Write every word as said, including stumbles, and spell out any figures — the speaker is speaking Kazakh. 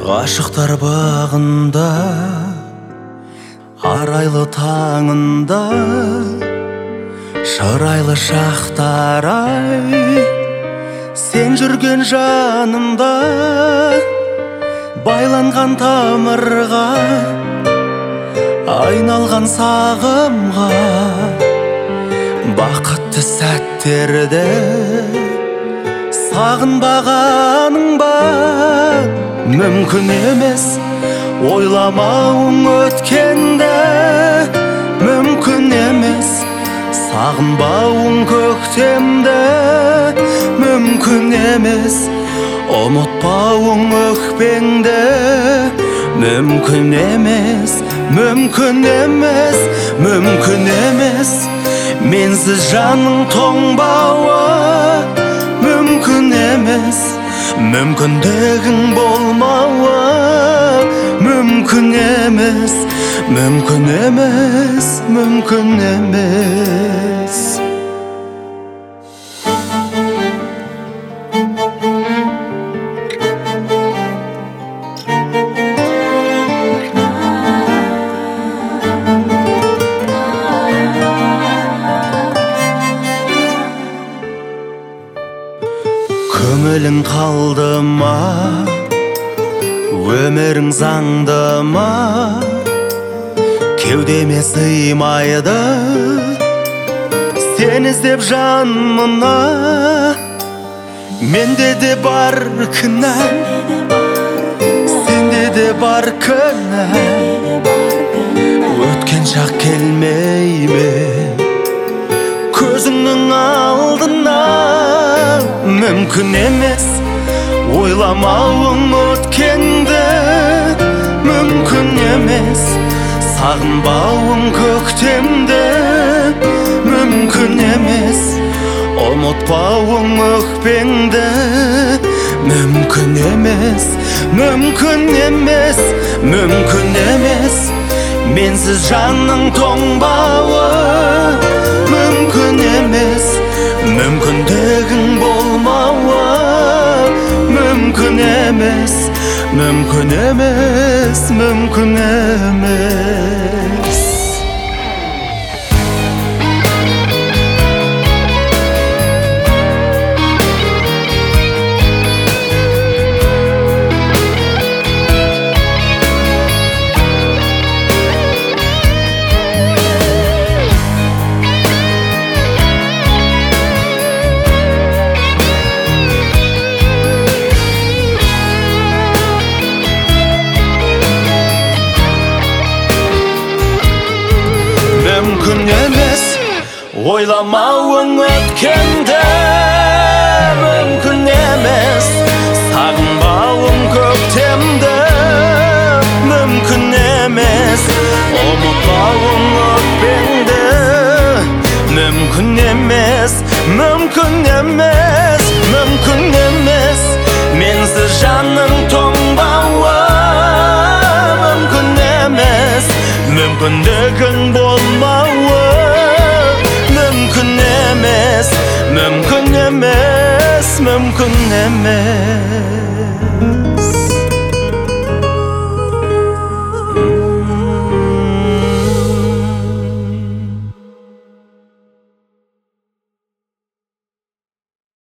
Ғашықтар бағында, арайлы таңында, шырайлы шақтар-ай, сен жүрген жанымда, байланған тамырға, айналған сағымға, бақытты сәттерді сағынбағаның ба? Мүмкін емес ойламауың өткенді, мүмкін емес сағынбауың көктемді, мүмкін емес ұмытпауың өкпеңді, мүмкін емес, мүмкін емес, мүмкін емес менсіз жаның тоңбауы, мүмкін емес мүмкіндігің болмауы, мүмкін емес, мүмкін емес, мүмкін емес. Көңілің қалды ма, өмірің заңды ма, кеудеме сыймайды сен іздеп жан мына. Менде де бар кінә, сенде де бар кінә, өткен шақ келмей ме көзіңнің алдына? Мүмкін емес ойламауың өткенді, мүмкін емес сағынбауың көктемді, мүмкін емес ұмытпауың өкпеңді, мүмкін емес, мүмкін емес, мүмкін емес менсіз жанның тоңбауы, мүмкін емес мүмкіндігің болмауы, мүмкін емес, мүмкін емес, мүмкін емес. Мүмкін емес ойламауың өткенді, мүмкін емес сағынбауың көктемді, мүмкін емес ұмытпауың өкпеңді, мүмкін емес, мүмкін емес, мүмкін емес менсіз жаның тоңбауы, мүмкін емес мүмкіндігің болмауы, мүмкін емес, мүмкін емес, мүмкін емес.